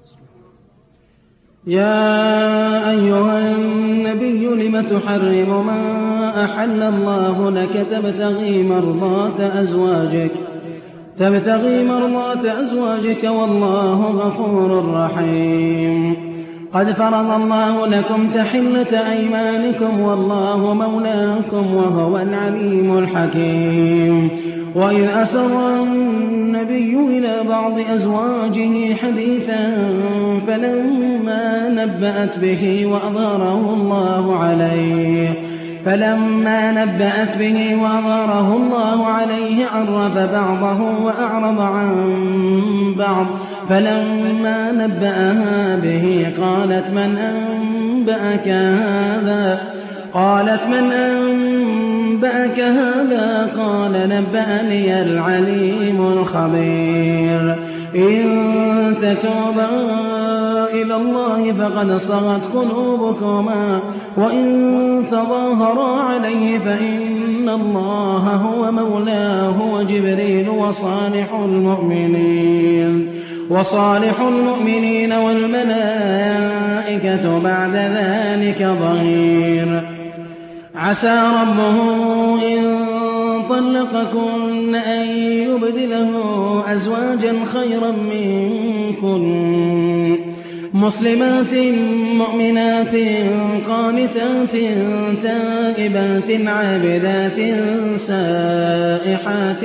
يا أيها النبي لم تحرم ما أحل الله لك تبتغي مرضات أزواجك والله غفور رحيم. قد فرض الله لكم تحلة أيمانكم والله مولاكم وهو العليم الحكيم. وإذ أسر النبي إلى بعض أزواجه حديثا فلما نبأت به وأظهره الله عليه عرف بعضه وأعرض عن بعض. فلما نبأها به قالت من أنبأك هذا قال نبأني العليم الخبير. إن تتوبا إلى الله فقد صغت قلوبكما وإن تظاهرا عليه فإن الله هو مولاه وجبريل وصالح المؤمنين والملائكة بعد ذلك ظهير. عسى ربه إن طلقكن أن يبدله أزواجا خيرا منكن مسلمات مؤمنات قانتات تائبات عابدات سائحات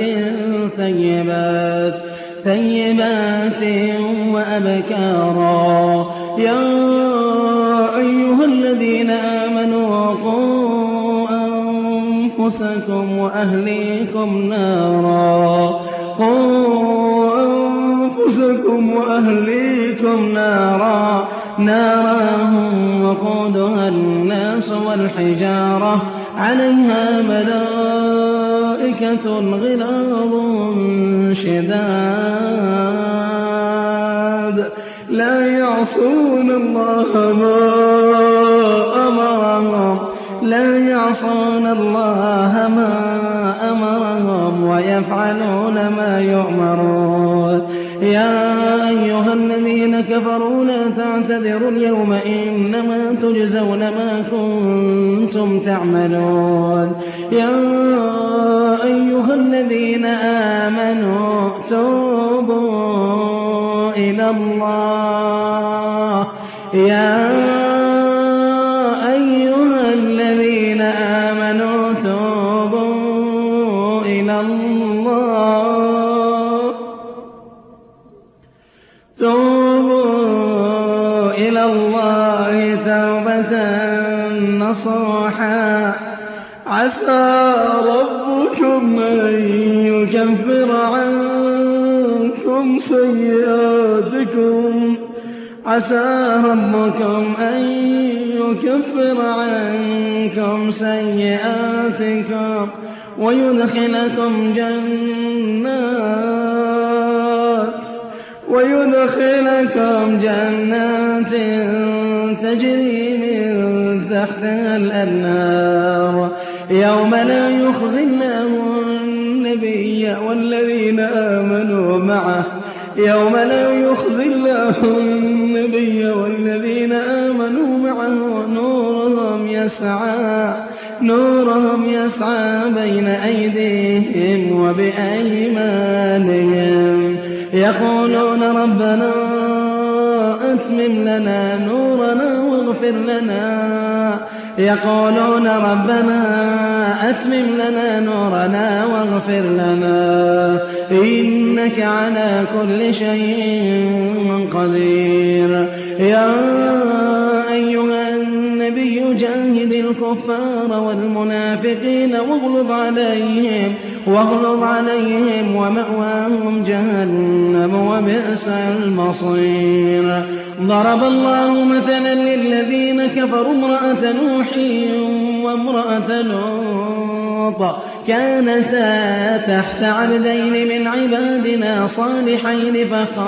ثيبات وأبكارا. يا أيها الذين آمنوا قوا أنفسكم وأهليكم نارا وقودها الناس والحجارة عليها ملائكة غلاظ شداد لا يعصون الله ما أمرهم ويفعلون ما يؤمرون. يا أيها الذين كفروا لا تعتذروا اليوم إنما تجزون ما كنتم تعملون. يا أيها الذين آمنوا توبوا إلى الله توبة نصوحا. عسى ربكم أن يكفر عنكم سيئاتكم ويدخلكم جنات تجري من تحتها الأنهار يوم لا يخزي الله النبي والذين آمنوا معه نورهم يسعى بين أيديهم وبأيمانهم يقولون ربنا أتمم لنا نورنا واغفر لنا إنك على كل شيء قدير. يا أيها النبي جاهد الكفار والمنافقين واغلظ عليهم ومأواهم جهنم وبئس المصير. ضرب الله مثلا للذين كفروا امرأة نوح وامرأة لوط كانتا تحت عبدين من عبادنا صالحين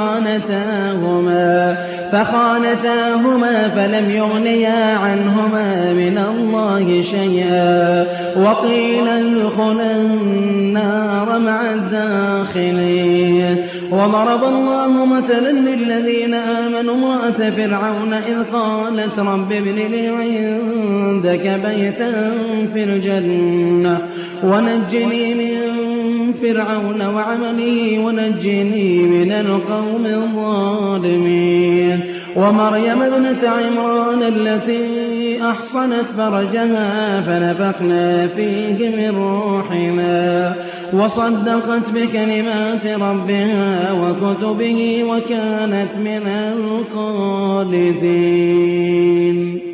فخانتاهما فلم يغنيا عنهما من الله شيئا وقيل ادخلا النار مع الداخلين. وضرب الله مثلا للذين آمنوا امرأة فرعون إذ قالت رب ابن لي عندك بيتا في الجنة ونجني من فرعون وعمله ونجني من القوم الظالمين ومريم ابنة عمران التي أحصنت فرجها فنفخنا فيه من روحنا وصدقت بكلمات ربها وكتبه وكانت من القانتين.